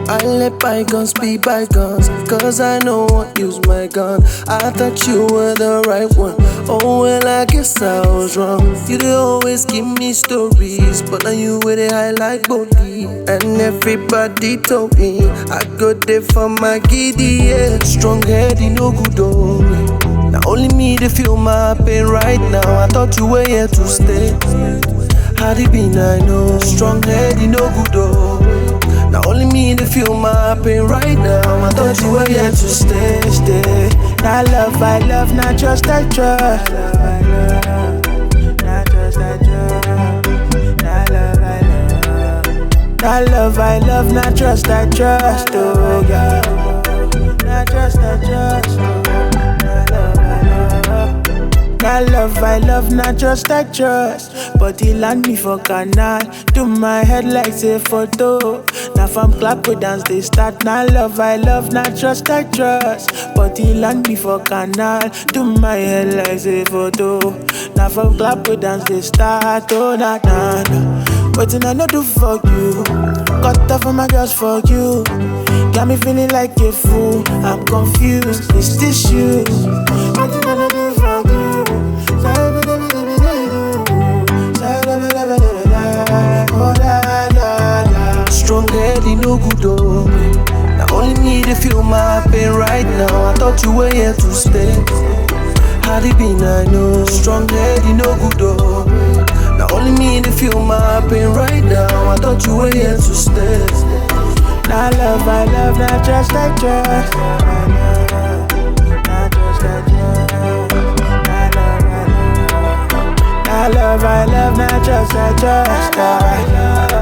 I let bygones be bygones, cause I know won't use my gun. I thought you were the right one. Oh well, I guess I was wrong. You'd always give me stories, but now you with it high like body. And everybody told me I go there for my giddy, yeah. Strong heady, no good oh. Now only me to feel my pain right now. I thought you were here to stay. Had it been, I know. Strong heady, no good oh. Now only me to feel my pain right now. I thought you were here to stay, stay. Not love, not trust, I trust. Not trust, I trust. Not love, not trust, I trust. Oh yeah. Not trust, I trust. I love, not trust, I trust. But he land me for canal. Do my head like say photo. Now from clap we dance they start. Not love, not trust, I trust. But he land me for canal. Do my head like say photo. Now from clap we dance they start. Oh na na na. Waiting I know do for you. Cut off on my girls for you. Got me feeling like a fool. I'm confused. Is this you? Waiting I know do for you. Strong heady, no good oh. Now only me to feel my pain right now. I thought you were here to stay. Had it been, I know. Strong heady, no good oh. Now only me to feel my pain right now. I thought you were here to stay. Not love, not trust, I trust. Not trust, I trust. Not love, not trust, I trust.